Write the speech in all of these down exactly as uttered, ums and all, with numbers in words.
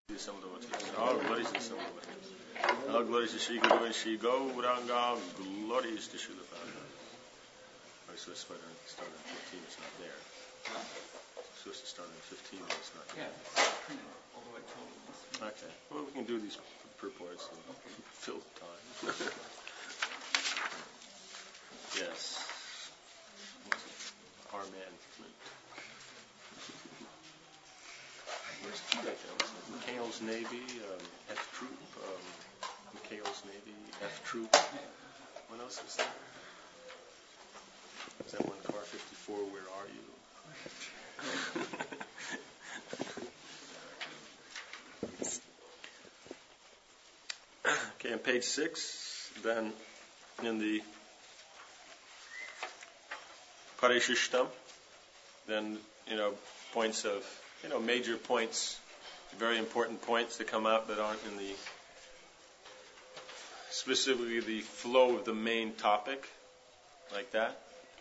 All glories to Sri All glories to Sri Guru and Sri Gauranga. Glories to Sri Prabhupada. I was supposed to start on fifteen, it's not there. It's supposed to start on fifteen, but it's not there. Okay. Well, we can do these purports and fill time. Yes. Our man. Where's two right there? McHale's Navy, um, F Troop, um, McHale's Navy, F Troop. What else is there? Is that one car fifty-four? Where are you? Okay, on page six, then in the Parishishtam, then, you know, points of, you know, major points, very important points that come out that aren't in the, specifically the flow of the main topic, like that.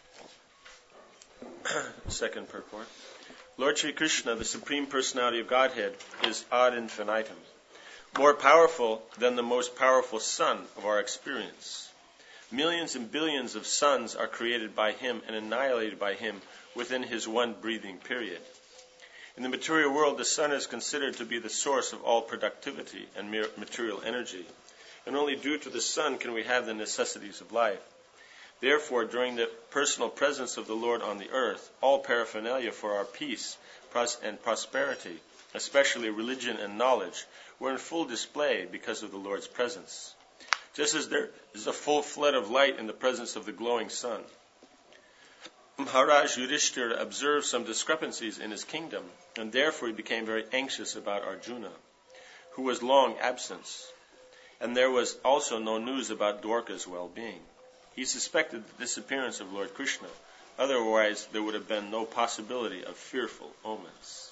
Second purport. Lord Sri Krishna, the Supreme Personality of Godhead, is ad infinitum, more powerful than the most powerful sun of our experience. Millions and billions of suns are created by him and annihilated by him within his one breathing period. In the material world, the sun is considered to be the source of all productivity and material energy, and only due to the sun can we have the necessities of life. Therefore, during the personal presence of the Lord on the earth, all paraphernalia for our peace and prosperity, especially religion and knowledge, were in full display because of the Lord's presence. Just as there is a full flood of light in the presence of the glowing sun. Maharaj Yudhishthira observed some discrepancies in his kingdom, and therefore he became very anxious about Arjuna, who was long absent. And there was also no news about Dwarka's well-being. He suspected the disappearance of Lord Krishna, otherwise there would have been no possibility of fearful omens.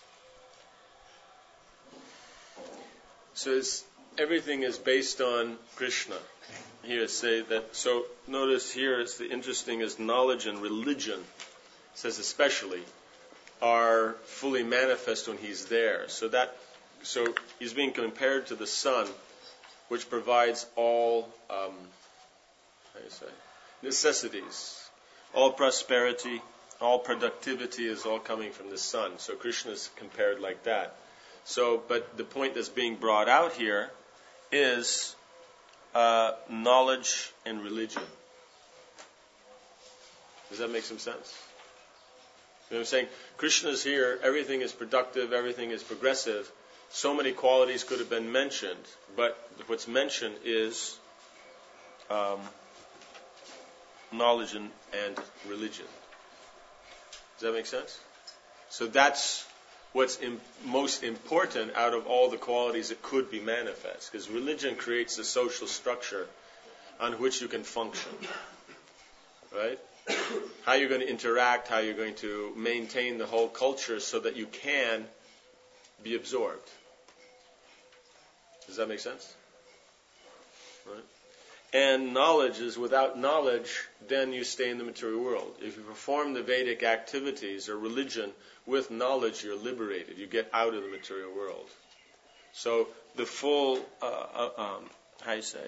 So everything is based on Krishna. Here say that, so notice here it's the interesting is knowledge and religion, it says especially, are fully manifest when he's there. So that, so he's being compared to the sun, which provides all, um, how do you say, necessities. All prosperity, all productivity is all coming from the sun. So Krishna is compared like that. So, but the point that's being brought out here is uh, knowledge and religion. Does that make some sense? You know what I'm saying? Krishna is here, everything is productive, everything is progressive. So many qualities could have been mentioned, but what's mentioned is um, knowledge and, and religion. Does that make sense? So that's what's im- most important out of all the qualities that could be manifest. Because religion creates a social structure on which you can function. Right? How you're going to interact, how you're going to maintain the whole culture so that you can be absorbed. Does that make sense? Right? And knowledge is, without knowledge, then you stay in the material world. If you perform the Vedic activities or religion with knowledge, you're liberated. You get out of the material world. So the full, uh, uh, um, how you say,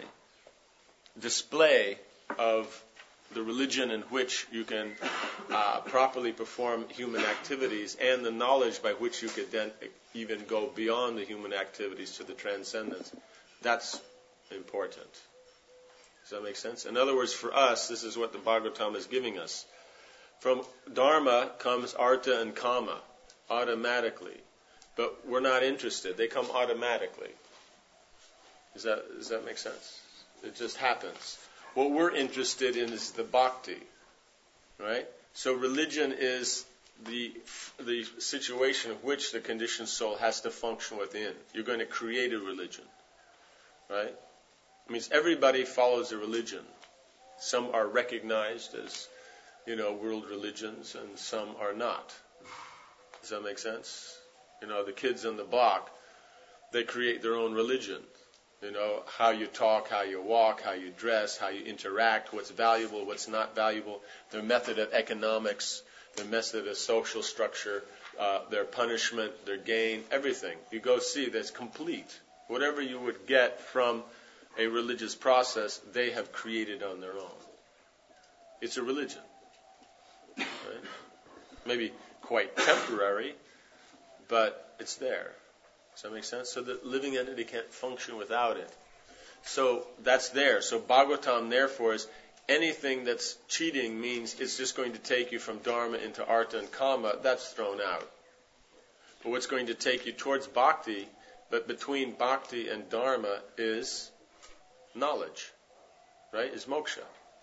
display of the religion in which you can uh, properly perform human activities and the knowledge by which you could then even go beyond the human activities to the transcendence, that's important. Does that make sense? In other words, for us, this is what the Bhagavatam is giving us. From Dharma comes Artha and Kama, automatically. But we're not interested. They come automatically. Does that, does that make sense? It just happens. What we're interested in is the bhakti. Right? So religion is the the situation in which the conditioned soul has to function within. You're going to create a religion. Right? It means everybody follows a religion. Some are recognized as, you know, world religions, and some are not. Does that make sense? You know, the kids on the block, they create their own religion. You know, how you talk, how you walk, how you dress, how you interact, what's valuable, what's not valuable, their method of economics, their method of social structure, uh, their punishment, their gain, everything. You go see that's complete. Whatever you would get from a religious process, they have created on their own. It's a religion. Right? Maybe quite temporary, but it's there. Does that make sense? So the living entity can't function without it. So that's there. So Bhagavatam, therefore, is anything that's cheating means it's just going to take you from dharma into artha and kama. That's thrown out. But what's going to take you towards bhakti, but between bhakti and dharma is knowledge, right? Is moksha.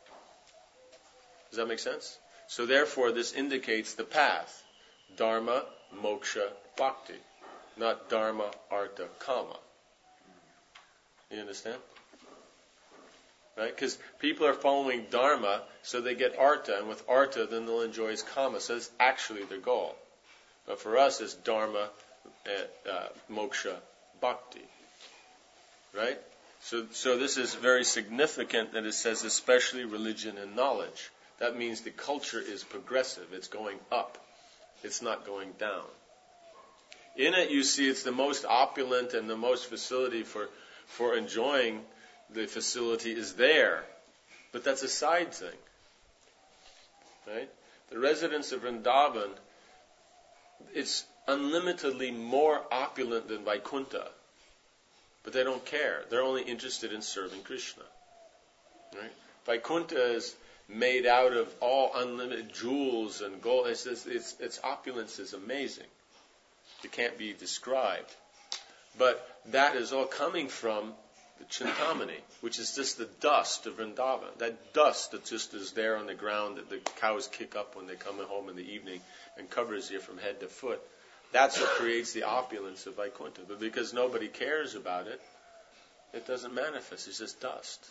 Does that make sense? So therefore, this indicates the path. Dharma, moksha, bhakti. Not dharma, artha, kama. You understand? Right? Because people are following dharma, so they get artha, and with artha, then they'll enjoy his kama. So it's actually their goal. But for us, it's dharma, uh, uh, moksha, bhakti. Right? So, so this is very significant that it says especially religion and knowledge. That means the culture is progressive. It's going up. It's not going down. In it, you see, it's the most opulent and the most facility for, for enjoying the facility is there. But that's a side thing. Right? The residents of Vrindavan, it's unlimitedly more opulent than Vaikuntha. But they don't care. They're only interested in serving Krishna. Right? Vaikuntha is made out of all unlimited jewels and gold. It's, it's, it's, its opulence is amazing. It can't be described. But that is all coming from the Chintamani, which is just the dust of Vrindavan. That dust that just is there on the ground that the cows kick up when they come home in the evening and covers you from head to foot. That's what creates the opulence of Vaikuntha. But because nobody cares about it, it doesn't manifest. It's just dust.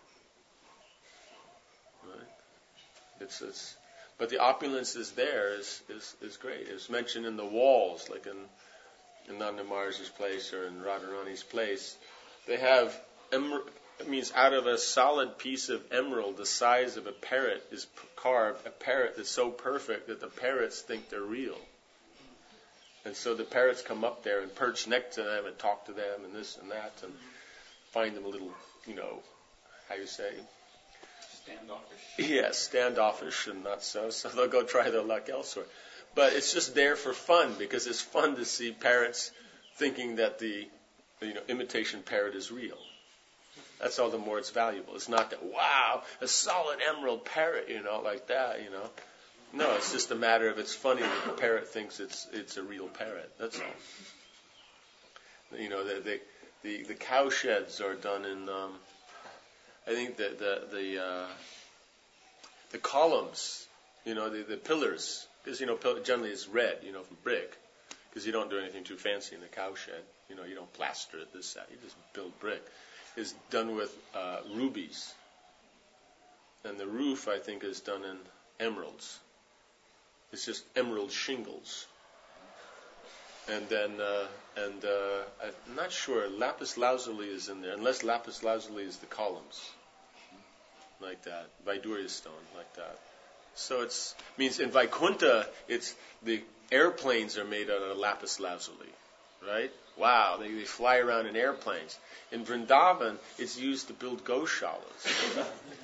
Right? It's, it's, but the opulence is there, is, is, is great. It's mentioned in the walls, like in, in Nanda Maharaj's place or in Radharani's place. They have, emer- it means out of a solid piece of emerald the size of a parrot is carved, a parrot that's so perfect that the parrots think they're real. And so the parrots come up there and perch next to them and talk to them and this and that and find them a little, you know, how you say? Standoffish. Yes, standoffish and not so. So they'll go try their luck elsewhere. But it's just there for fun because it's fun to see parrots thinking that the, you know, imitation parrot is real. That's all the more it's valuable. It's not that, wow, a solid emerald parrot, you know, like that, you know. No, it's just a matter of it's funny that the parrot thinks it's it's a real parrot. That's all. You know, the the the, the cow sheds are done in. Um, I think the the the, uh, the columns, you know, the, the pillars, because you know generally it's red, you know, from brick, because you don't do anything too fancy in the cow shed. You know, you don't plaster it this that. You just build brick. Is done with uh, rubies, and the roof I think is done in emeralds. It's just emerald shingles. And then, uh, and uh, I'm not sure, lapis lazuli is in there, unless lapis lazuli is the columns, like that, Vaidurya stone, like that. So it's means in Vaikuntha, it's the airplanes are made out of lapis lazuli, right? Wow, they, they fly around in airplanes. In Vrindavan, it's used to build goshalas.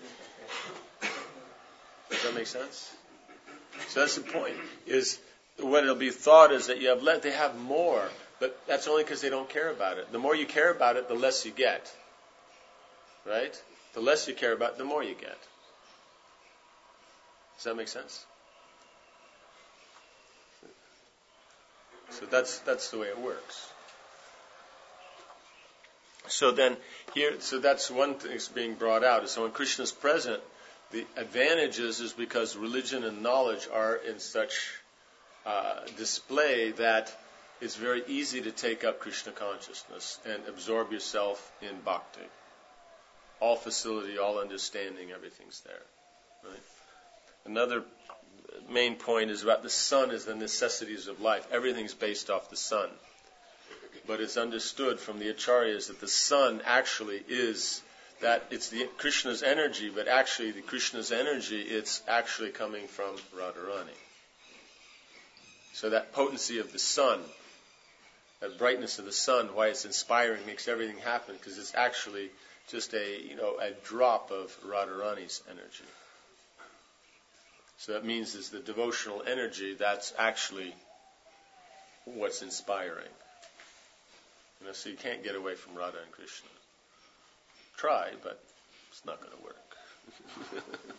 Does that make sense? So that's the point, is what it'll be thought is that you have let, they have more, but that's only because they don't care about it. The more you care about it, the less you get. Right? The less you care about it, the more you get. Does that make sense? So that's that's the way it works. So then here, so that's one thing that's being brought out. So when Krishna's present, the advantages is because religion and knowledge are in such uh, display that it's very easy to take up Krishna consciousness and absorb yourself in bhakti. All facility, all understanding, everything's there. Right? Another main point is about the sun is the necessities of life. Everything's based off the sun. But it's understood from the acharyas that the sun actually is that it's the Krishna's energy, but actually the Krishna's energy, it's actually coming from Radharani. So that potency of the sun, that brightness of the sun, why it's inspiring, makes everything happen, because it's actually just a, you know, a drop of Radharani's energy. So that means is the devotional energy, that's actually what's inspiring. You know, so you can't get away from Radha and Krishna. Try, but it's not going to work. Okay.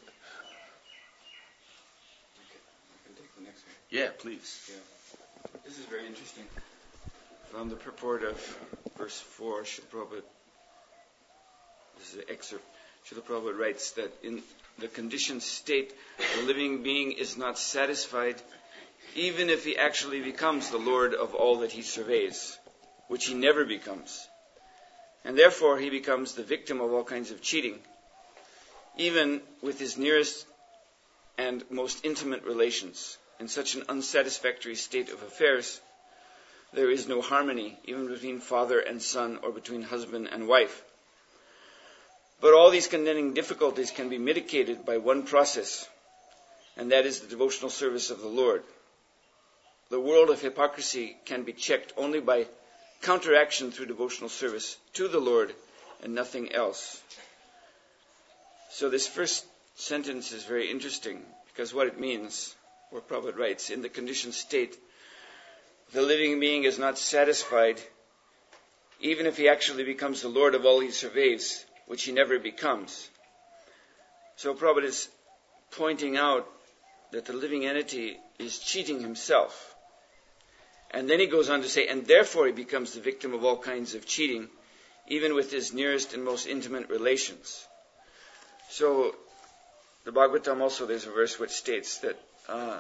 I can take the next one. Yeah, please. Yeah. This is very interesting. From the purport of verse four, Srila Prabhupada, this is an excerpt. Srila Prabhupada writes that in the conditioned state, the living being is not satisfied even if he actually becomes the Lord of all that he surveys, which he never becomes. And therefore he becomes the victim of all kinds of cheating, even with his nearest and most intimate relations. In such an unsatisfactory state of affairs, there is no harmony, even between father and son or between husband and wife. But all these contending difficulties can be mitigated by one process, and that is the devotional service of the Lord. The world of hypocrisy can be checked only by counteraction through devotional service to the Lord and nothing else. So this first sentence is very interesting, because what it means, where Prabhupada writes, in the conditioned state, the living being is not satisfied even if he actually becomes the Lord of all he surveys, which he never becomes. So Prabhupada is pointing out that the living entity is cheating himself. And then he goes on to say, and therefore he becomes the victim of all kinds of cheating, even with his nearest and most intimate relations. So, the Bhagavatam also, there's a verse which states that uh,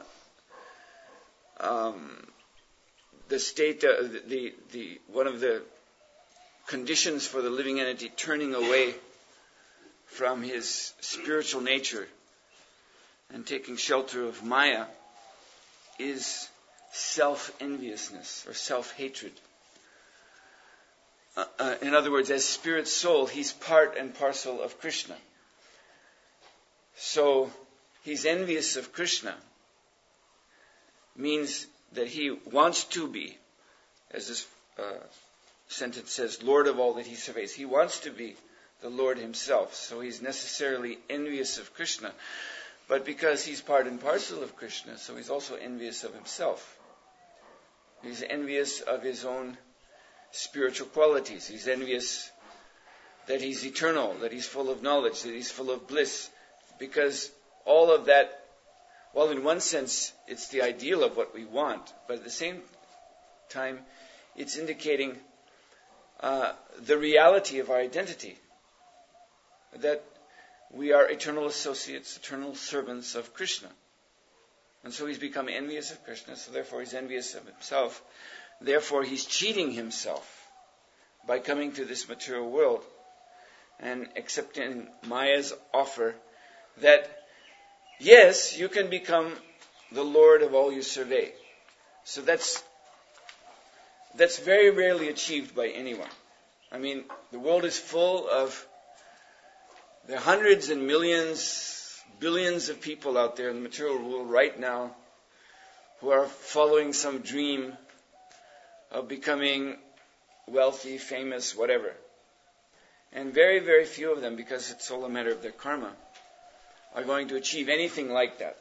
um, the state, uh, the, the, the one of the conditions for the living entity turning away from his spiritual nature and taking shelter of Maya is self-enviousness or self-hatred. Uh, uh, in other words, as spirit soul, he's part and parcel of Krishna. So, he's envious of Krishna. Means that he wants to be, as this uh, sentence says, Lord of all that he surveys. He wants to be the Lord himself. So he's necessarily envious of Krishna. But because he's part and parcel of Krishna, so he's also envious of himself. He's envious of his own spiritual qualities. He's envious that he's eternal, that he's full of knowledge, that he's full of bliss. Because all of that, well, in one sense, it's the ideal of what we want, but at the same time, it's indicating uh, the reality of our identity. That we are eternal associates, eternal servants of Krishna. And so he's become envious of Krishna, so therefore he's envious of himself. Therefore he's cheating himself by coming to this material world and accepting Maya's offer that, yes, you can become the Lord of all you survey. So that's that's very rarely achieved by anyone. I mean, the world is full of, there are hundreds and millions, billions of people out there in the material world right now who are following some dream of becoming wealthy, famous, whatever. And very, very few of them, because it's all a matter of their karma, are going to achieve anything like that.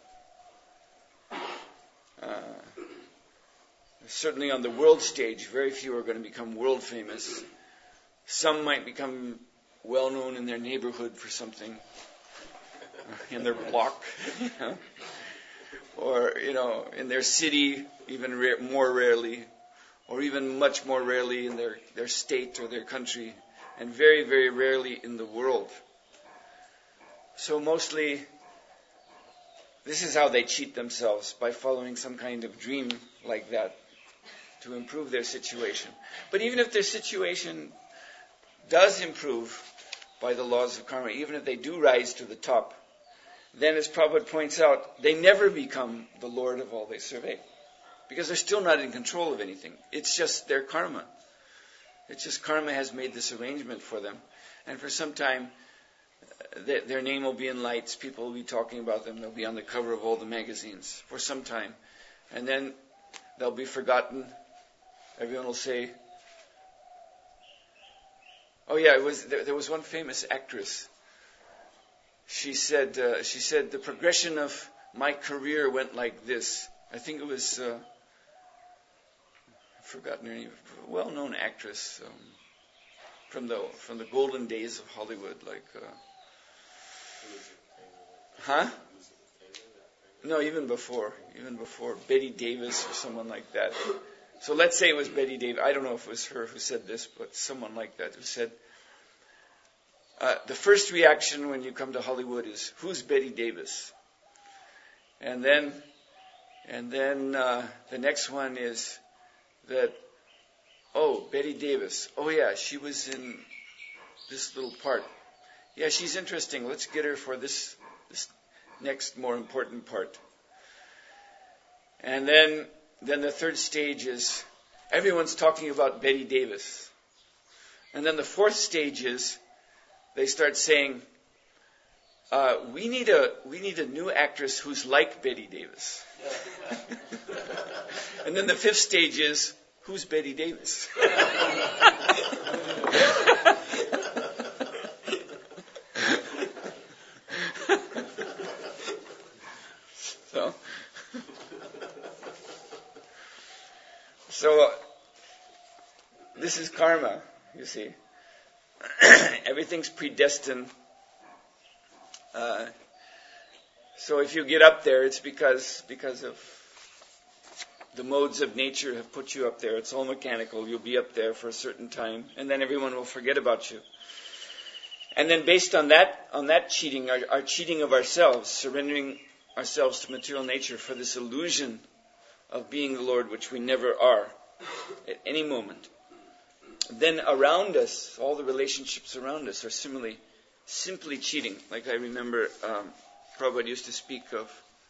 Uh, certainly on the world stage, very few are going to become world famous. Some might become well known in their neighborhood for something, in their block, you know, or you know, in their city, even ra- more rarely, or even much more rarely in their, their state or their country, and very, very rarely in the world. So mostly, this is how they cheat themselves, by following some kind of dream like that to improve their situation. But even if their situation does improve by the laws of karma, even if they do rise to the top, then as Prabhupada points out, they never become the Lord of all they survey. Because they're still not in control of anything. It's just their karma. It's just karma has made this arrangement for them. And for some time, th- their name will be in lights. People will be talking about them. They'll be on the cover of all the magazines for some time. And then they'll be forgotten. Everyone will say, oh yeah, it was there, there was one famous actress. She said, uh, she said, the progression of my career went like this. I think it was, uh, I've forgotten her name, a well-known actress um, from the from the golden days of Hollywood, like, uh, huh? No, even before, even before Betty Davis or someone like that. So let's say it was Betty Davis. I don't know if it was her who said this, but someone like that who said, uh, the first reaction when you come to Hollywood is, who's Betty Davis? And then, and then uh, the next one is that, oh, Betty Davis. Oh yeah, she was in this little part. Yeah, she's interesting. Let's get her for this this next more important part. And then, then the third stage is everyone's talking about Betty Davis. And then the fourth stage is they start saying, uh, we need a we need a new actress who's like Betty Davis. And then the fifth stage is, who's Betty Davis? so, so uh, this is karma, you see. Everything's predestined. Uh, so if you get up there, it's because because of the modes of nature have put you up there. It's all mechanical. You'll be up there for a certain time, and then everyone will forget about you. And then based on that, on that cheating, our, our cheating of ourselves, surrendering ourselves to material nature for this illusion of being the Lord, which we never are at any moment. Then around us, all the relationships around us are similarly, simply cheating. Like I remember, um, Prabhupada used to speak of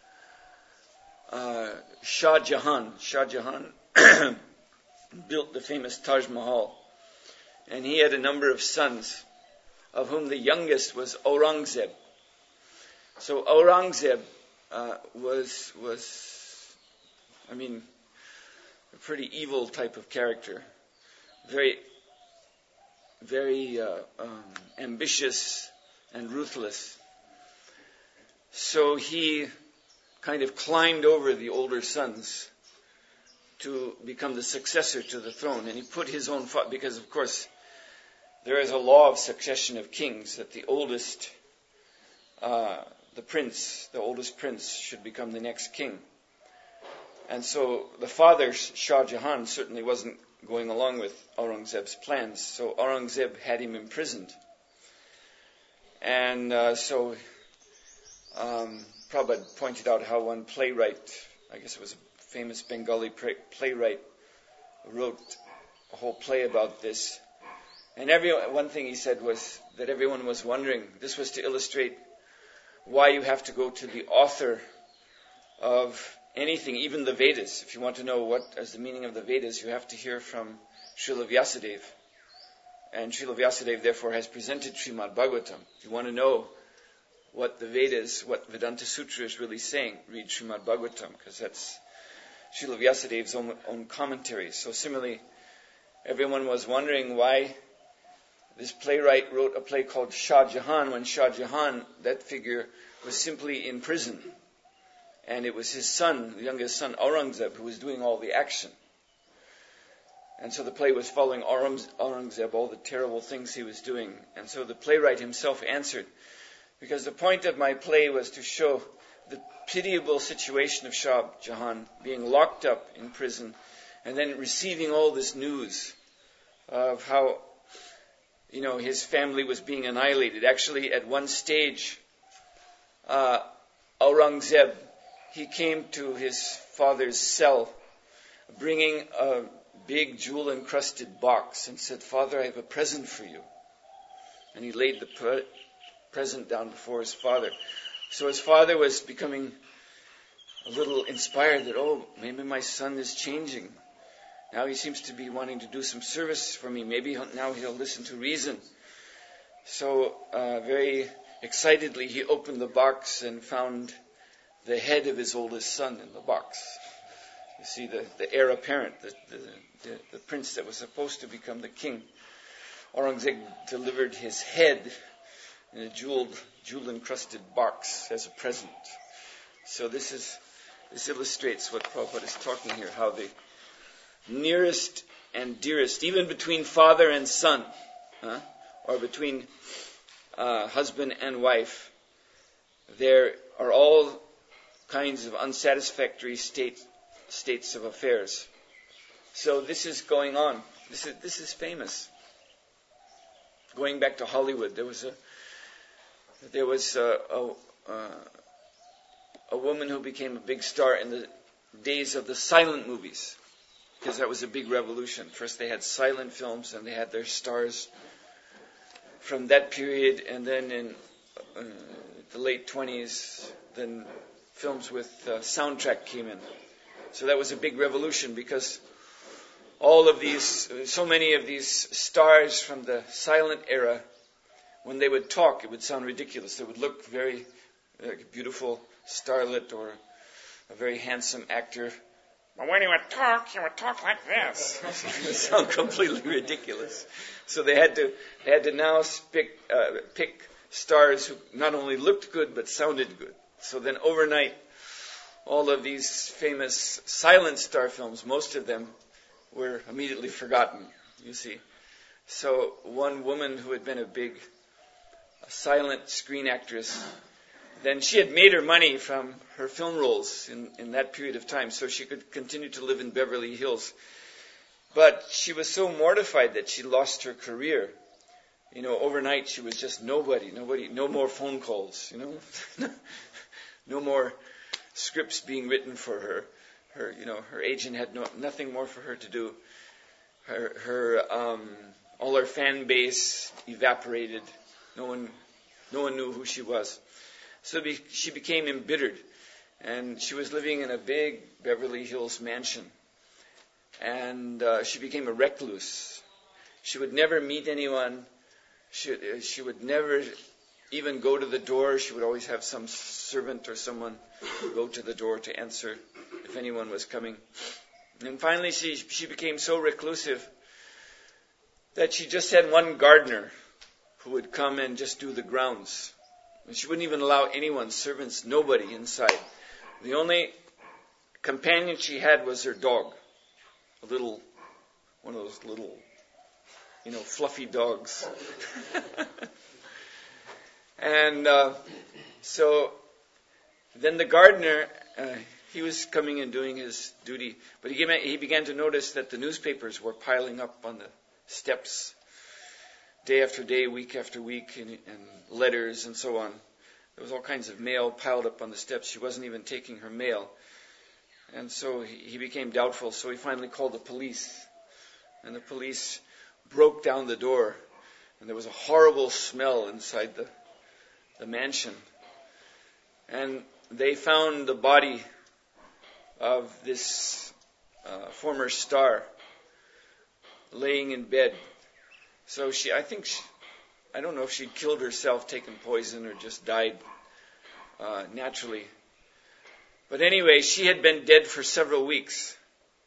Uh, Shah Jahan. Shah Jahan built the famous Taj Mahal. And he had a number of sons, of whom the youngest was Aurangzeb. So Aurangzeb uh, was, was, I mean, a pretty evil type of character. Very, very uh, um, ambitious and ruthless. So he kind of climbed over the older sons to become the successor to the throne. And he put his own, fa- because of course there is a law of succession of kings, that the oldest, uh, the prince, the oldest prince should become the next king. And so the father, Shah Jahan, certainly wasn't going along with Aurangzeb's plans. So Aurangzeb had him imprisoned. And uh, so um, Prabhupada pointed out how one playwright, I guess it was a famous Bengali playwright, wrote a whole play about this. And every, one thing he said was that everyone was wondering, this was to illustrate why you have to go to the author of anything, even the Vedas. If you want to know what is the meaning of the Vedas, you have to hear from Srila Vyasadeva. And Srila Vyasadeva therefore has presented Srimad Bhagavatam. If you want to know what the Vedas, what Vedanta Sutra is really saying, read Srimad Bhagavatam, because that's Srila Vyasadeva's own, own commentary. So similarly, everyone was wondering why this playwright wrote a play called Shah Jahan, when Shah Jahan, that figure, was simply in prison. And it was his son, the youngest son, Aurangzeb, who was doing all the action. And so the play was following Aurangzeb, all the terrible things he was doing. And so the playwright himself answered, because the point of my play was to show the pitiable situation of Shah Jahan being locked up in prison and then receiving all this news of how, you know, his family was being annihilated. Actually, at one stage, uh, Aurangzeb, he came to his father's cell bringing a big jewel-encrusted box and said, "Father, I have a present for you." And he laid the pre- present down before his father. So his father was becoming a little inspired that, oh, maybe my son is changing. Now he seems to be wanting to do some service for me. Maybe he'll, now he'll listen to reason. So uh, very excitedly he opened the box and found the head of his oldest son in the box. You see, the, the heir apparent, the, the, the, the prince that was supposed to become the king, Aurangzeb delivered his head in a jeweled, jewel-encrusted box as a present. So this is this illustrates what Prabhupada is talking here, how the nearest and dearest, even between father and son, huh, or between uh, husband and wife, there are all kinds of unsatisfactory state, states of affairs. So this is going on. This is this is famous. Going back to Hollywood, there was a there was a, a, a, a woman who became a big star in the days of the silent movies, because that was a big revolution. First they had silent films, and they had their stars from that period, and then in uh, the late twenties, then films with uh, soundtrack came in. So that was a big revolution, because all of these, so many of these stars from the silent era, when they would talk, it would sound ridiculous. They would look very like a beautiful starlet or a very handsome actor. But when he would talk, he would talk like this. It would sound completely ridiculous. So they had to, they had to now pick, uh, pick stars who not only looked good, but sounded good. So then overnight, all of these famous silent star films, most of them were immediately forgotten, you see. So one woman who had been a big a silent screen actress, then she had made her money from her film roles in, in that period of time, so she could continue to live in Beverly Hills. But she was so mortified that she lost her career. You know, overnight she was just nobody, nobody, no more phone calls, you know, no more scripts being written for her. Her, you know, her agent had no, nothing more for her to do. Her, her, um, all her fan base evaporated. No one, no one knew who she was. So be, she became embittered, and she was living in a big Beverly Hills mansion. And uh, she became a recluse. She would never meet anyone. She, uh, she would never even go to the door. She would always have some servant or someone go to the door to answer if anyone was coming. And finally she, she became so reclusive that she just had one gardener who would come and just do the grounds. And she wouldn't even allow anyone, servants, nobody inside. The only companion she had was her dog. A little, one of those little, you know, fluffy dogs. And uh, so then the gardener, uh, he was coming and doing his duty, but he, came, he began to notice that the newspapers were piling up on the steps, day after day, week after week, and, and letters and so on. There was all kinds of mail piled up on the steps. She wasn't even taking her mail. And so he, he became doubtful, so he finally called the police. And the police broke down the door, and there was a horrible smell inside the, the mansion. And they found the body of this uh, former star laying in bed. So she, I think, she, I don't know if she'd killed herself, taken poison, or just died uh, naturally. But anyway, she had been dead for several weeks.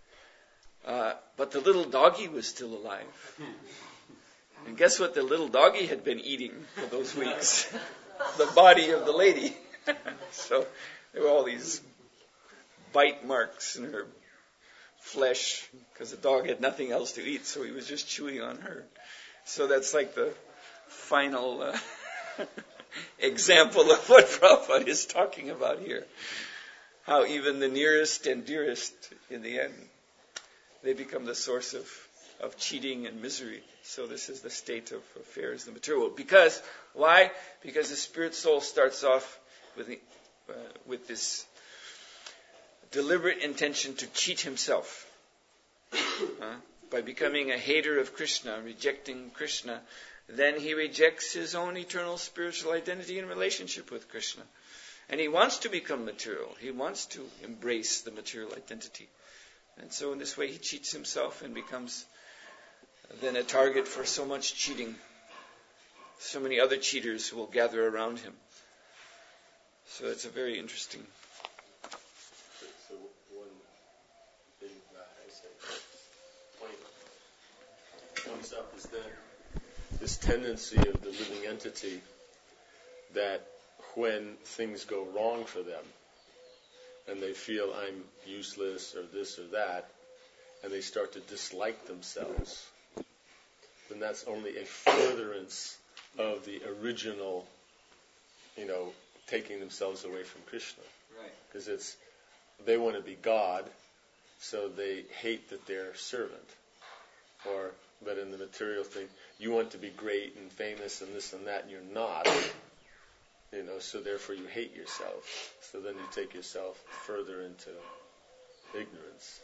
Uh, but the little doggy was still alive. And guess what the little doggy had been eating for those weeks? The body of the lady. So there were all these bite marks in her flesh because the dog had nothing else to eat, so he was just chewing on her. So that's like the final uh, example of what Prabhupada is talking about here. How even the nearest and dearest, in the end, they become the source of, of cheating and misery. So this is the state of affairs in the material world. Because, why? Because the spirit soul starts off with, the, uh, with this deliberate intention to cheat himself. Uh, by becoming a hater of Krishna, rejecting Krishna, then he rejects his own eternal spiritual identity and relationship with Krishna. And he wants to become material. He wants to embrace the material identity. And so in this way he cheats himself and becomes then a target for so much cheating. So many other cheaters who will gather around him. So it's a very interesting. So one comes up is then this tendency of the living entity that when things go wrong for them and they feel I'm useless or this or that, and they start to dislike themselves, then that's only a furtherance of the original, you know, taking themselves away from Krishna. Right. Because it's, they want to be God, so they hate that they're servant. Or, but in the material thing, you want to be great and famous and this and that, and you're not. You know, so therefore you hate yourself. So then you take yourself further into ignorance.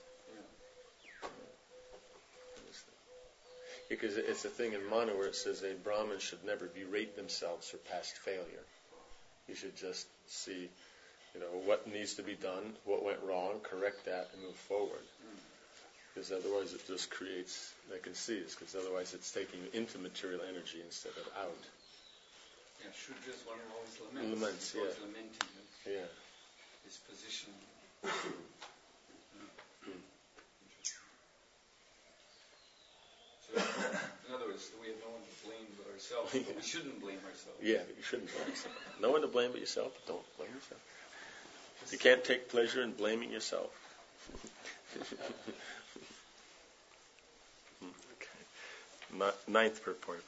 Because it's a thing in Manu where it says a Brahmin should never berate themselves for past failure. You should just see, you know, what needs to be done, what went wrong, correct that, and move forward. Because otherwise it just creates vacancies, because otherwise it's taking you into material energy instead of out. Yeah, Shudra's one who always laments. Laments, He's always yeah. lamenting his, Yeah. his position. So, in other words, we have no one to blame but ourselves. But we shouldn't blame ourselves. Yeah, but you shouldn't blame yourself. No one to blame but yourself, but don't blame yourself. You can't take pleasure in blaming yourself. Okay. Ninth purport.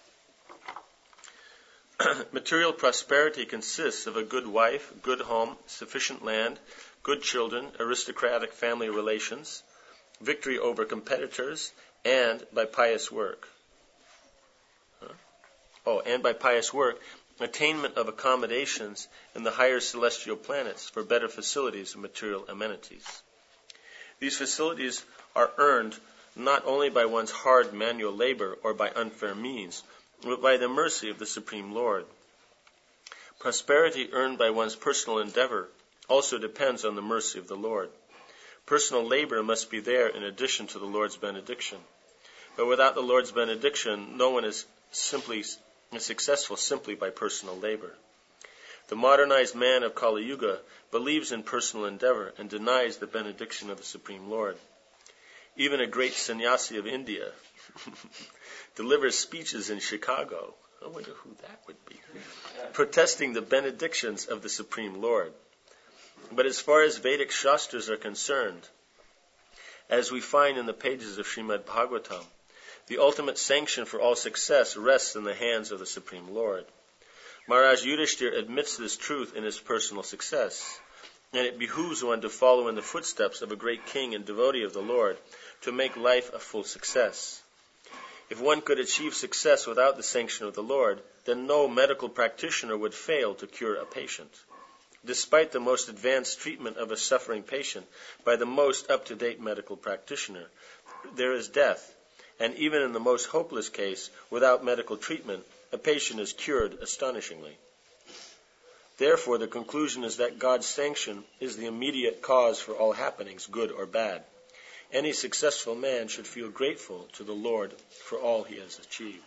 Material prosperity consists of a good wife, good home, sufficient land, good children, aristocratic family relations, victory over competitors, and by pious work. Huh? Oh, and by pious work, attainment of accommodations in the higher celestial planets for better facilities and material amenities. These facilities are earned not only by one's hard manual labor or by unfair means, but by the mercy of the Supreme Lord. Prosperity earned by one's personal endeavor also depends on the mercy of the Lord. Personal labor must be there in addition to the Lord's benediction. But without the Lord's benediction, no one is simply successful simply by personal labor. The modernized man of Kali Yuga believes in personal endeavor and denies the benediction of the Supreme Lord. Even a great sannyasi of India delivers speeches in Chicago. I wonder who that would be. Protesting the benedictions of the Supreme Lord. But as far as Vedic Shastras are concerned, as we find in the pages of Srimad Bhagavatam, the ultimate sanction for all success rests in the hands of the Supreme Lord. Maharaj Yudhishthira admits this truth in his personal success, and it behooves one to follow in the footsteps of a great king and devotee of the Lord to make life a full success. If one could achieve success without the sanction of the Lord, then no medical practitioner would fail to cure a patient. Despite the most advanced treatment of a suffering patient by the most up-to-date medical practitioner, there is death. And even in the most hopeless case, without medical treatment, a patient is cured astonishingly. Therefore, the conclusion is that God's sanction is the immediate cause for all happenings, good or bad. Any successful man should feel grateful to the Lord for all he has achieved.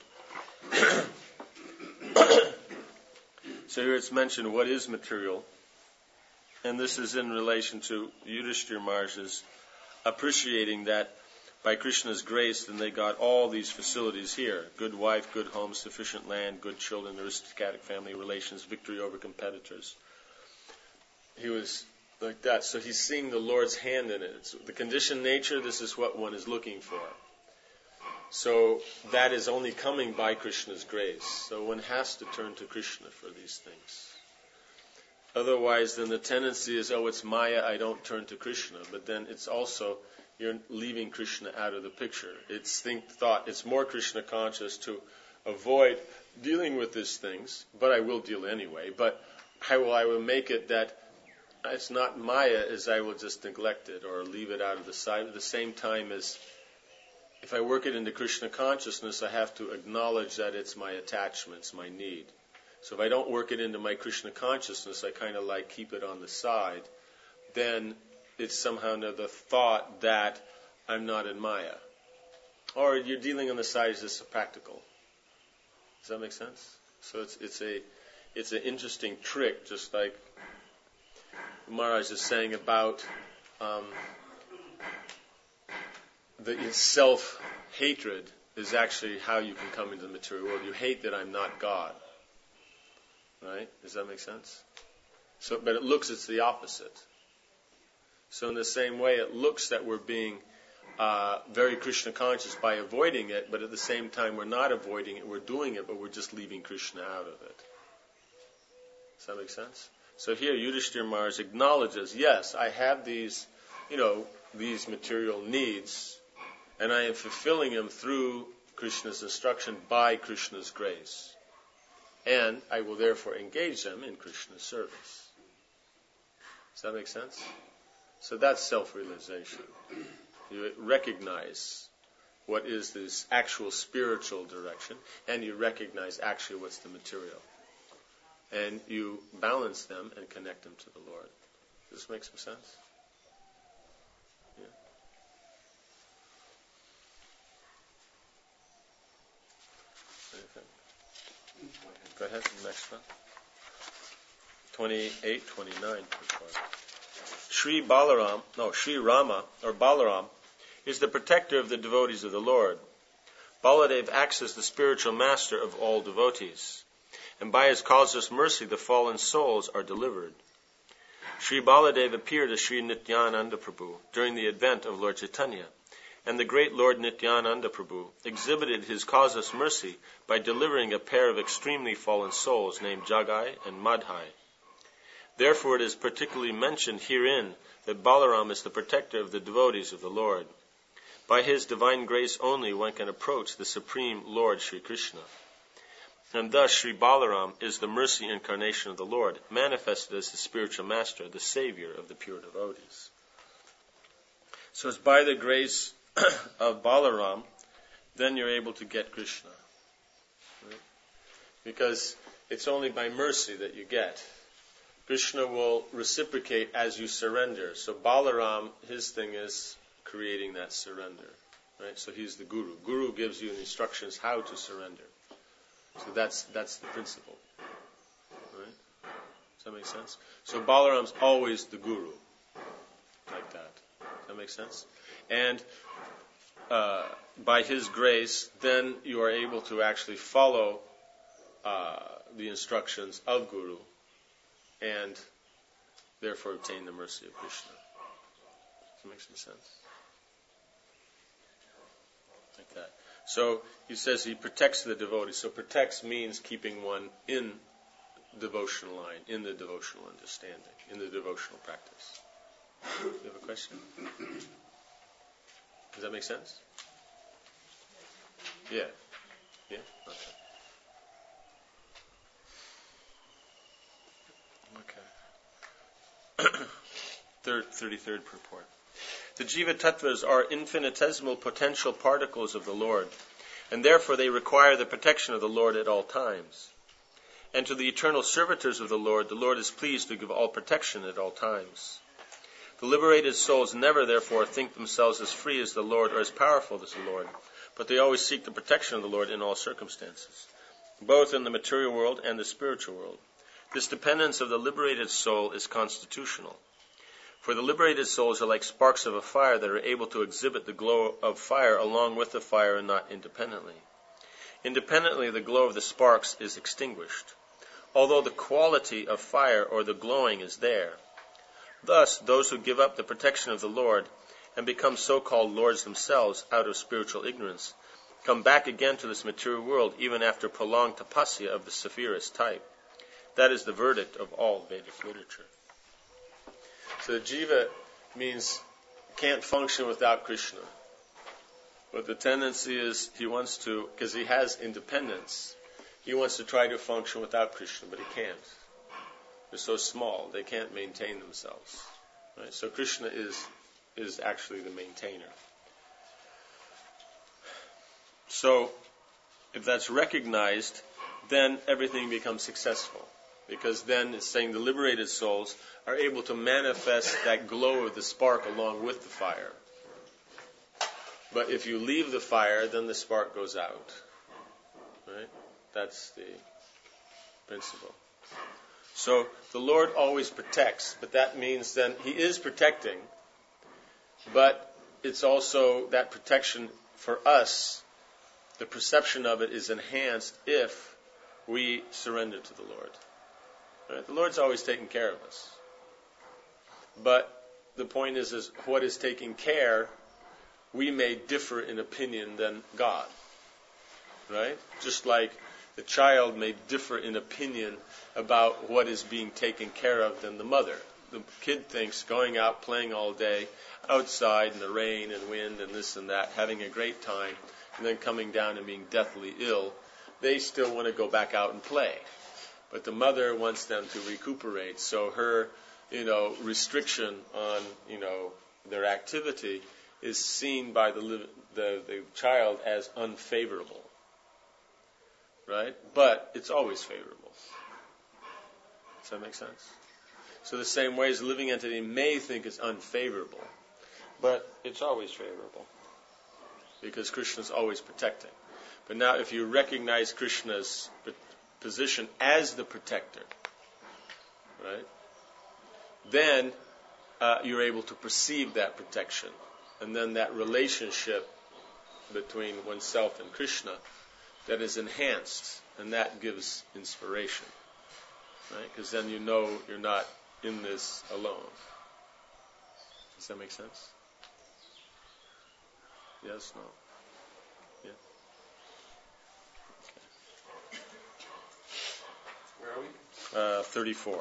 So here it's mentioned what is material, and this is in relation to Yudhishthira Maharaj's appreciating that by Krishna's grace, then they got all these facilities here. Good wife, good home, sufficient land, good children, aristocratic family relations, victory over competitors. He was like that. So he's seeing the Lord's hand in it. It's the conditioned nature, this is what one is looking for. So that is only coming by Krishna's grace. So one has to turn to Krishna for these things. Otherwise, then the tendency is, oh, it's Maya, I don't turn to Krishna. But then it's also, you're leaving Krishna out of the picture. It's think, thought, it's more Krishna conscious to avoid dealing with these things, but I will deal anyway. But I will, I will make it that it's not Maya as I will just neglect it or leave it out of the sight. At the same time as if I work it into Krishna consciousness, I have to acknowledge that it's my attachments, my need. So if I don't work it into my Krishna consciousness, I kind of like keep it on the side, then it's somehow the thought that I'm not in Maya. Or you're dealing on the side as just practical. Does that make sense? So it's it's a it's an interesting trick, just like Maharaj is saying about um, the self-hatred is actually how you can come into the material world. You hate that I'm not God. Right? Does that make sense? So, but it looks it's the opposite. So in the same way, it looks that we're being uh, very Krishna conscious by avoiding it, but at the same time we're not avoiding it, we're doing it, but we're just leaving Krishna out of it. Does that make sense? So here Yudhishthira Maharaj acknowledges, yes, I have these, you know, these material needs, and I am fulfilling them through Krishna's instruction by Krishna's grace. And I will therefore engage them in Krishna's service. Does that make sense? So that's self-realization. You recognize what is this actual spiritual direction, and you recognize actually what's the material. And you balance them and connect them to the Lord. Does this make some sense? Yeah. Anything? Go ahead, next one. twenty-eight, twenty-nine. Sri Balaram, no, Sri Rama, or Balaram, is the protector of the devotees of the Lord. Baladev acts as the spiritual master of all devotees, and by his causeless mercy the fallen souls are delivered. Sri Baladev appeared as Sri Nityananda Prabhu during the advent of Lord Chaitanya, and the great Lord Nityananda Prabhu exhibited his causeless mercy by delivering a pair of extremely fallen souls named Jagai and Madhai. Therefore it is particularly mentioned herein that Balaram is the protector of the devotees of the Lord. By his divine grace only one can approach the Supreme Lord Sri Krishna. And thus Sri Balaram is the mercy incarnation of the Lord, manifested as the spiritual master, the savior of the pure devotees. So it's by the grace of Balaram, then you're able to get Krishna. Right? Because it's only by mercy that you get. Krishna will reciprocate as you surrender. So Balaram, his thing is creating that surrender. Right? So he's the guru. Guru gives you instructions how to surrender. So that's that's the principle. Right? Does that make sense? So Balaram's always the guru. Like that. Does that make sense? And uh, by his grace, then you are able to actually follow uh, the instructions of Guru and therefore obtain the mercy of Krishna. Does that make some sense? Like that. So he says he protects the devotee. So protects means keeping one in devotional line, in the devotional understanding, in the devotional practice. You have a question? Does that make sense? Yeah. Yeah? Okay. Okay. Third, thirty-third purport. The Jiva Tattvas are infinitesimal potential particles of the Lord, and therefore they require the protection of the Lord at all times. And to the eternal servitors of the Lord, the Lord is pleased to give all protection at all times. The liberated souls never, therefore, think themselves as free as the Lord or as powerful as the Lord, but they always seek the protection of the Lord in all circumstances, both in the material world and the spiritual world. This dependence of the liberated soul is constitutional. For the liberated souls are like sparks of a fire that are able to exhibit the glow of fire along with the fire and not independently. Independently, the glow of the sparks is extinguished, although the quality of fire or the glowing is there. Thus, those who give up the protection of the Lord and become so-called lords themselves out of spiritual ignorance come back again to this material world even after prolonged tapasya of the severest type. That is the verdict of all Vedic literature. So the jiva means can't function without Krishna. But the tendency is he wants to, because he has independence, he wants to try to function without Krishna, but he can't. They're so small, they can't maintain themselves. Right? So Krishna is is actually the maintainer. So if that's recognized, then everything becomes successful. Because then it's saying the liberated souls are able to manifest that glow of the spark along with the fire. But if you leave the fire, then the spark goes out. Right? That's the principle. So the Lord always protects, but that means then He is protecting, but it's also that protection for us the perception of it is enhanced if we surrender to the Lord. Right? The Lord's always taking care of us. But the point is, is what is taking care, we may differ in opinion than God. Right? Just like the child may differ in opinion about what is being taken care of than the mother. The kid thinks going out playing all day outside in the rain and wind and this and that, having a great time, and then coming down and being deathly ill, they still want to go back out and play. But the mother wants them to recuperate. So her, you know, restriction on, you know, their activity is seen by the the, the child as unfavorable. Right? But it's always favorable. Does that make sense? So the same way as the living entity may think it's unfavorable, but it's always favorable. Because Krishna's always protecting. But now if you recognize Krishna's position as the protector, right, then uh, you're able to perceive that protection. And then that relationship between oneself and Krishna, that is enhanced, and that gives inspiration. Right? Because then you know you're not in this alone. Does that make sense? Yes, no? Yeah? Okay. Where are we? Uh, thirty-four.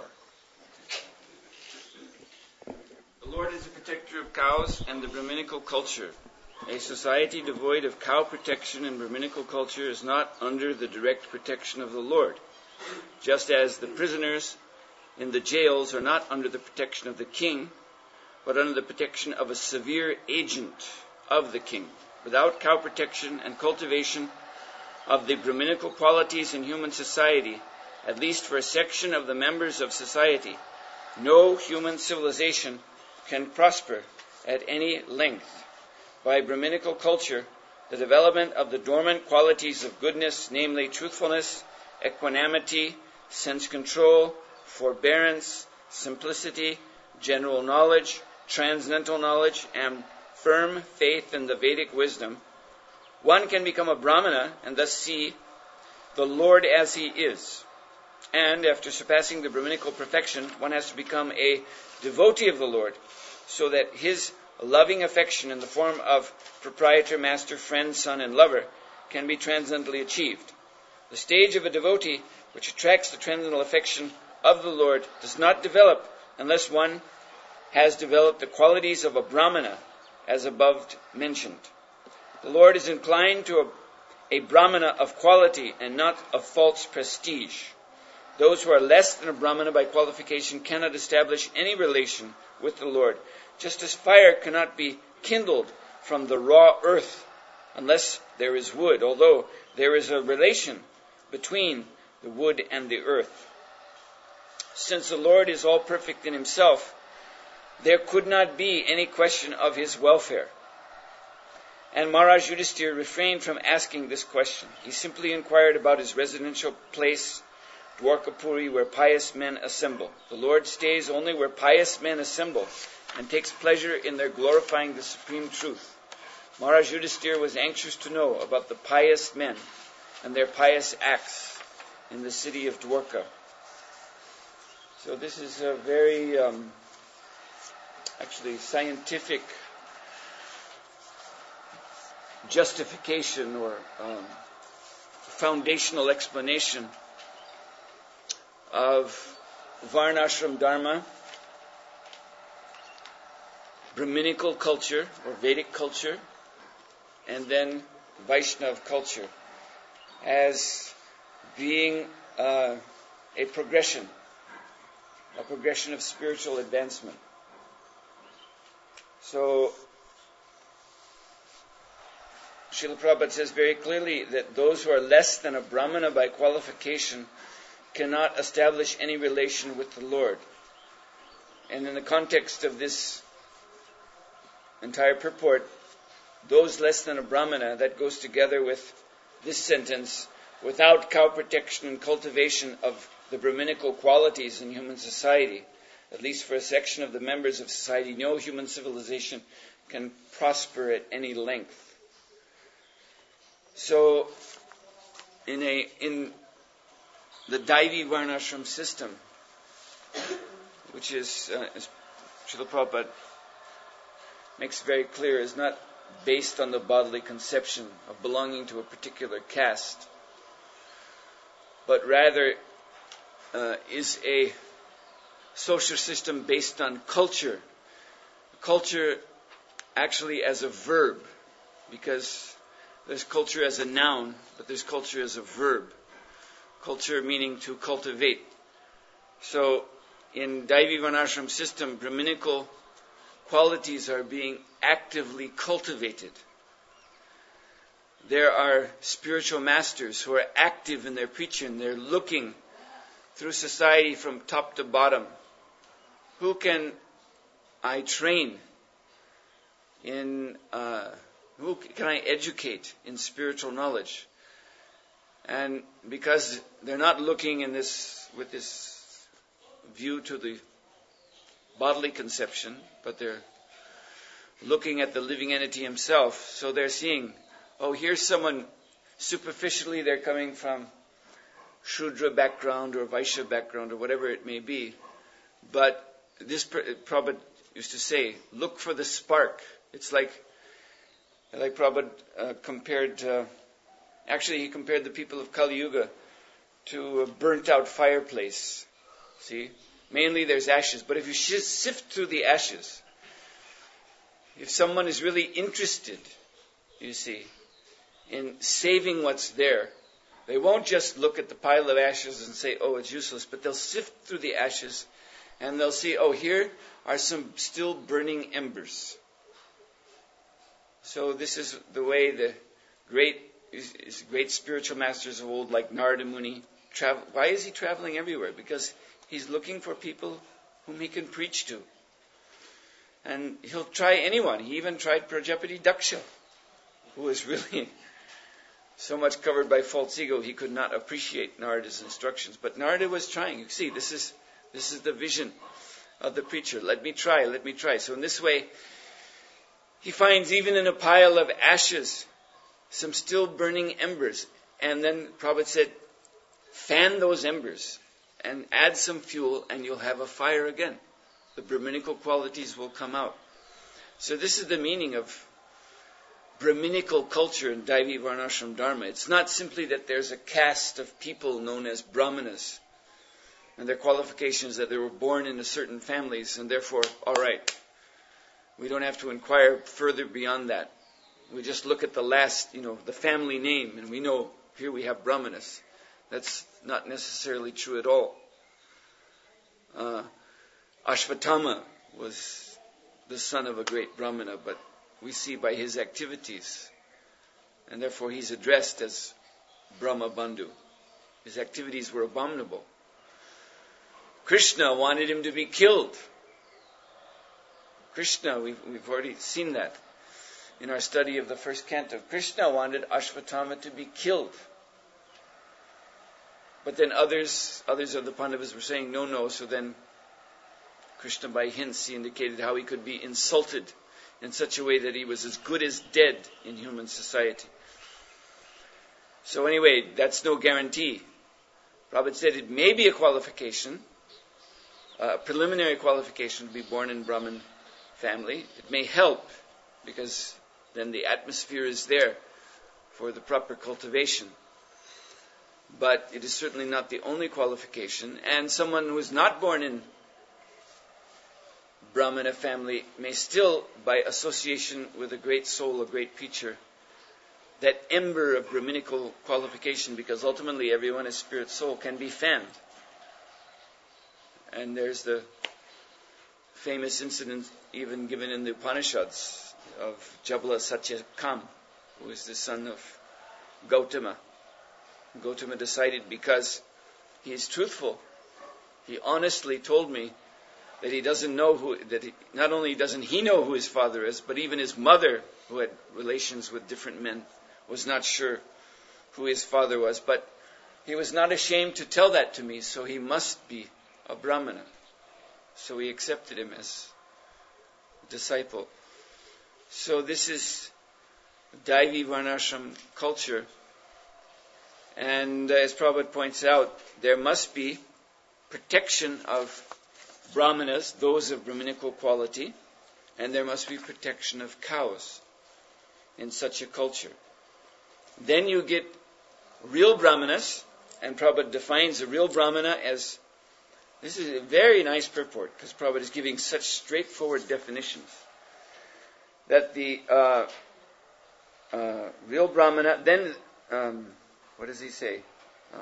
The Lord is the protector of cows and the Brahminical culture. A society devoid of cow protection and Brahminical culture is not under the direct protection of the Lord, just as the prisoners in the jails are not under the protection of the king, but under the protection of a severe agent of the king. Without cow protection and cultivation of the Brahminical qualities in human society, at least for a section of the members of society, no human civilization can prosper at any length. By Brahminical culture, the development of the dormant qualities of goodness, namely truthfulness, equanimity, sense control, forbearance, simplicity, general knowledge, transcendental knowledge, and firm faith in the Vedic wisdom, one can become a Brahmana and thus see the Lord as he is. And after surpassing the Brahminical perfection, one has to become a devotee of the Lord, so that his loving affection in the form of proprietor, master, friend, son, and lover can be transcendently achieved. The stage of a devotee which attracts the transcendental affection of the Lord does not develop unless one has developed the qualities of a Brahmana, as above mentioned. The Lord is inclined to a, a Brahmana of quality and not of false prestige. Those who are less than a Brahmana by qualification cannot establish any relation with the Lord, just as fire cannot be kindled from the raw earth unless there is wood, although there is a relation between the wood and the earth. Since the Lord is all perfect in himself, there could not be any question of his welfare. And Maharaj Yudhisthira refrained from asking this question. He simply inquired about his residential place, Dwarkapuri, where pious men assemble. The Lord stays only where pious men assemble and takes pleasure in their glorifying the supreme truth. Maharaj Yudhisthira was anxious to know about the pious men and their pious acts in the city of Dwarka. So this is a very, um, actually, scientific justification or um, foundational explanation of Varnashram Dharma, Brahminical culture or Vedic culture, and then Vaishnav culture as being uh, a progression, a progression of spiritual advancement. So, Srila Prabhupada says very clearly that those who are less than a Brahmana by qualification cannot establish any relation with the Lord. And in the context of this entire purport, those less than a Brahmana, that goes together with this sentence, without cow protection and cultivation of the Brahminical qualities in human society, at least for a section of the members of society, no human civilization can prosper at any length. So, in a in the Daivi Varnashram system, which is, uh, as Srila Prabhupada makes very clear, is not based on the bodily conception of belonging to a particular caste, but rather uh, is a social system based on culture. Culture actually as a verb, because there's culture as a noun, but there's culture as a verb. Culture meaning to cultivate. So, in Daivi Varnashram system, Brahminical qualities are being actively cultivated. There are spiritual masters who are active in their preaching. They're looking through society from top to bottom. Who can I train in, uh, who can I educate in spiritual knowledge? And because they're not looking in this with this view to the bodily conception, but they're looking at the living entity himself. So they're seeing, oh, here's someone, superficially they're coming from Shudra background or Vaishya background or whatever it may be. But this Prabhupada used to say, look for the spark. It's like, like Prabhupada uh, compared, uh, actually he compared the people of Kali Yuga to a burnt out fireplace. See? Mainly there's ashes, but if you sift through the ashes, if someone is really interested, you see, in saving what's there, they won't just look at the pile of ashes and say, oh, it's useless, but they'll sift through the ashes and they'll see, oh, here are some still burning embers. So this is the way the great, great spiritual masters of old, like Narada Muni, travel. Why is he traveling everywhere? Because he's looking for people whom he can preach to. And he'll try anyone. He even tried Prajapati Daksha, who was really so much covered by false ego, he could not appreciate Narada's instructions. But Narada was trying. You see, this is this is the vision of the preacher. Let me try, let me try. So in this way, he finds even in a pile of ashes, some still burning embers. And then Prabhupada said, fan those embers and add some fuel and you'll have a fire again. The Brahminical qualities will come out. So this is the meaning of Brahminical culture in Daivi Varnashram Dharma. It's not simply that there's a caste of people known as Brahmanas and their qualifications that they were born into certain families and therefore, all right, we don't have to inquire further beyond that. We just look at the last, you know, the family name and we know here we have Brahmanas. That's not necessarily true at all. Uh, Ashvatthama was the son of a great Brahmana, but we see by his activities, and therefore he's addressed as Brahma Bandhu. His activities were abominable. Krishna wanted him to be killed. Krishna, we've, we've already seen that in our study of the first canto. Krishna wanted Ashvatthama to be killed. But then others, others of the Pandavas were saying, no, no. So then Krishna, by hints, he indicated how he could be insulted in such a way that he was as good as dead in human society. So anyway, that's no guarantee. Prabhupada said it may be a qualification, a preliminary qualification to be born in Brahmin family. It may help because then the atmosphere is there for the proper cultivation. But it is certainly not the only qualification. And someone who is not born in Brahmana family may still, by association with a great soul, a great preacher, that ember of Brahminical qualification, because ultimately everyone is spirit soul, can be fanned. And there's the famous incident even given in the Upanishads of Jabala Satyakam, who is the son of Gautama. Gautama decided, because he is truthful, he honestly told me that he doesn't know who, that he, not only doesn't he know who his father is, but even his mother, who had relations with different men, was not sure who his father was. But he was not ashamed to tell that to me, so he must be a Brahmana. So we accepted him as a disciple. So this is Daivi Varnashram culture. And uh, as Prabhupada points out, there must be protection of Brahmanas, those of Brahminical quality, and there must be protection of cows in such a culture. Then you get real Brahmanas, and Prabhupada defines a real Brahmana as, this is a very nice purport, because Prabhupada is giving such straightforward definitions, that the uh, uh, real Brahmana, then, um, what does he say? Uh,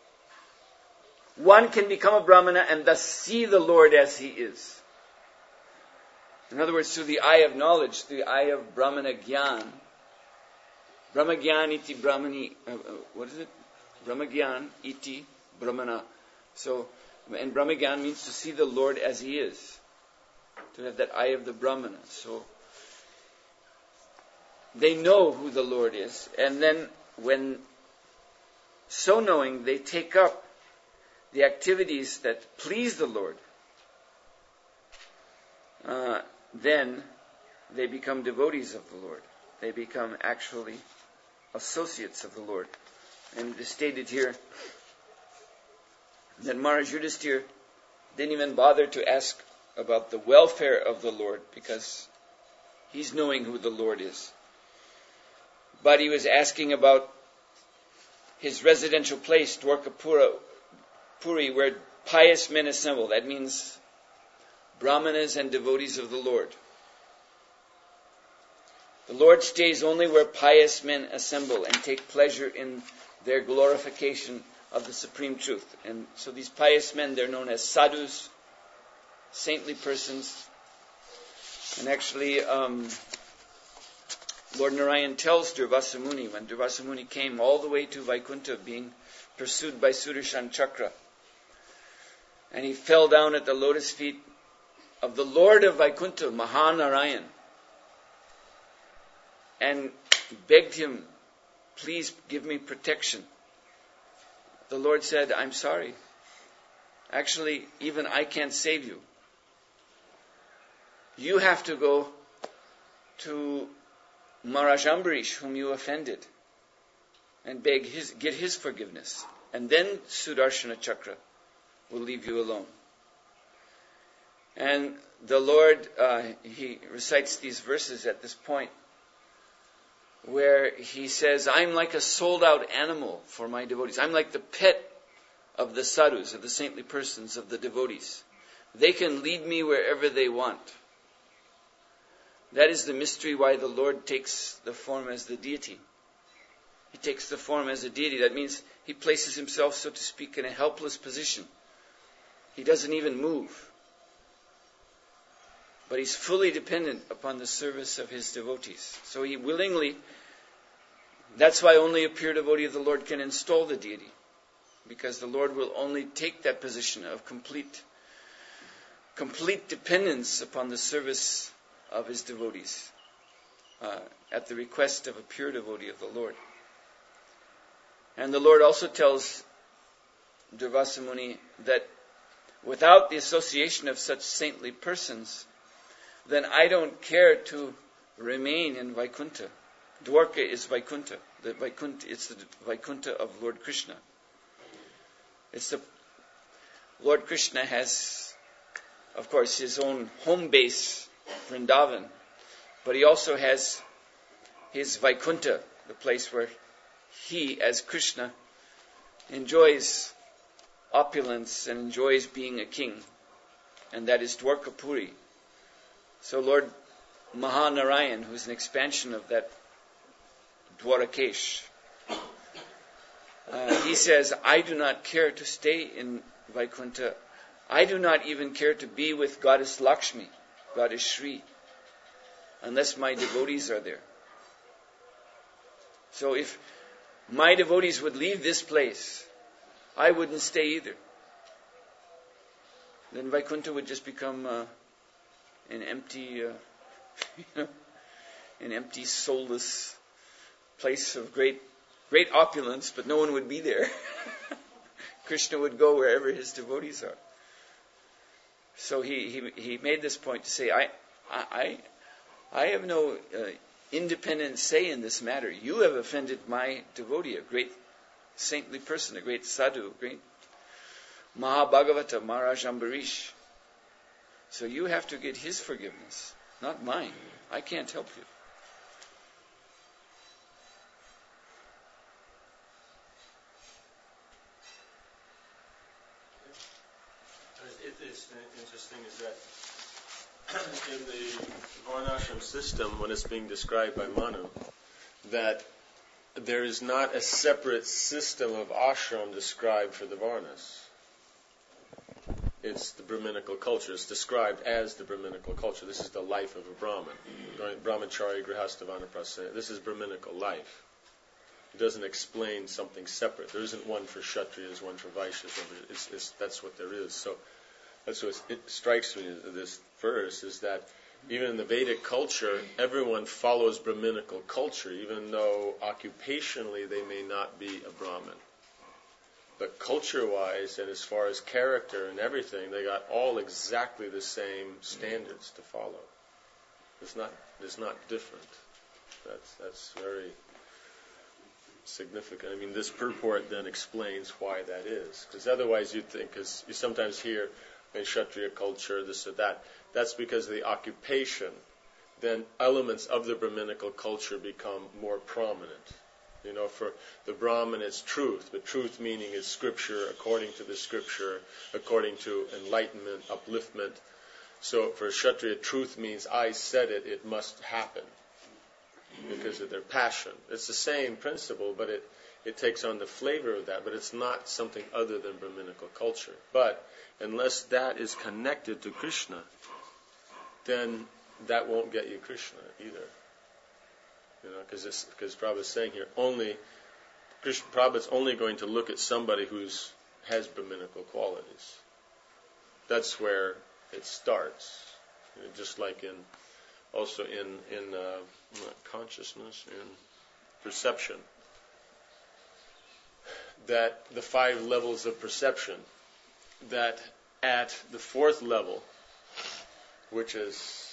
one can become a Brahmana and thus see the Lord as he is. In other words, through the eye of knowledge, through the eye of Brahmana Gyan. Brahma Gyan iti Brahmani, uh, uh, what is it? Brahma Gyan iti Brahmana. So, and Brahma Gyan means to see the Lord as he is. To have that eye of the Brahmana. So, they know who the Lord is. And then, when so knowing, they take up the activities that please the Lord, uh, then they become devotees of the Lord. They become actually associates of the Lord. And it is stated here that Maharaj Yudhisthira didn't even bother to ask about the welfare of the Lord because he's knowing who the Lord is. But he was asking about his residential place, Dwarkapura, Puri, where pious men assemble. That means Brahmanas and devotees of the Lord. The Lord stays only where pious men assemble and take pleasure in their glorification of the supreme truth. And so these pious men, they're known as sadhus, saintly persons. And actually, um, Lord Narayan tells Durvasa Muni, when Durvasa Muni came all the way to Vaikuntha, being pursued by Sudarshan Chakra, and he fell down at the lotus feet of the Lord of Vaikuntha, Mahanarayan, and begged him, please give me protection. The Lord said, I'm sorry. Actually, even I can't save you. You have to go to Maharaj Ambarish, whom you offended, and beg his, get his forgiveness. And then Sudarshana Chakra will leave you alone. And the Lord, uh, he recites these verses at this point, where he says, I'm like a sold out animal for my devotees. I'm like the pet of the sadhus, of the saintly persons, of the devotees. They can lead me wherever they want. That is the mystery why the Lord takes the form as the deity. He takes the form as a deity. That means he places himself, so to speak, in a helpless position. He doesn't even move. But he's fully dependent upon the service of his devotees. So he willingly, that's why only a pure devotee of the Lord can install the deity. Because the Lord will only take that position of complete, complete dependence upon the service of his devotees, uh, at the request of a pure devotee of the Lord. And the Lord also tells Durvasa Muni that without the association of such saintly persons, then I don't care to remain in Vaikuntha. Dwarka is Vaikuntha. The Vaikuntha, it's the Vaikuntha of Lord Krishna. It's the Lord Krishna has, of course, his own home base, Vrindavan, but he also has his Vaikuntha, the place where he, as Krishna, enjoys opulence and enjoys being a king, and that is Dwarkapuri. So Lord Mahanarayan, who is an expansion of that Dwarakesh, uh, he says, I do not care to stay in Vaikuntha. I do not even care to be with Goddess Lakshmi, Goddess Shri, unless my devotees are there. So if my devotees would leave this place, I wouldn't stay either. Then Vaikuntha would just become uh, an empty, uh, you know, an empty, soulless place of great, great opulence, but no one would be there. Krishna would go wherever his devotees are. So he he, he made this point to say, I I I have no uh, independent say in this matter. You have offended my devotee, a great saintly person, a great sadhu, a great Mahabhagavata, Maharaj Ambarish. So you have to get his forgiveness, not mine. I can't help you. It is interesting is that in the Varnashram system, when it's being described by Manu, that there is not a separate system of ashram described for the Varnas. It's the Brahminical culture. It's described as the Brahminical culture. This is the life of a Brahmin. Brahmachari, Grihastha, Vanaprastha. This is Brahminical life. It doesn't explain something separate. There isn't one for Kshatriyas, one for Vaishyas. It's, it's, that's what there is. So that's what it strikes me, this verse, is that even in the Vedic culture, everyone follows Brahminical culture, even though occupationally they may not be a Brahmin. But culture-wise and as far as character and everything, they got all exactly the same standards to follow. It's not, it's not different. That's, that's very significant. I mean, this purport then explains why that is. Because otherwise you'd think, because you sometimes hear in Kshatriya culture, this or that, that's because of the occupation. Then elements of the Brahminical culture become more prominent. You know, for the Brahmin it's truth, but truth meaning is scripture, according to the scripture, according to enlightenment, upliftment. So for Kshatriya, truth means I said it, it must happen, because of their passion. It's the same principle, but it, it takes on the flavor of that, but it's not something other than Brahminical culture. But unless that is connected to Krishna, then that won't get you Krishna either. You know, because because Prabhupada is saying here, only Krishna, Prabhupada's only going to look at somebody who's has Brahminical qualities. That's where it starts. You know, just like in also in in uh, consciousness, in perception. That the five levels of perception, that at the fourth level, which is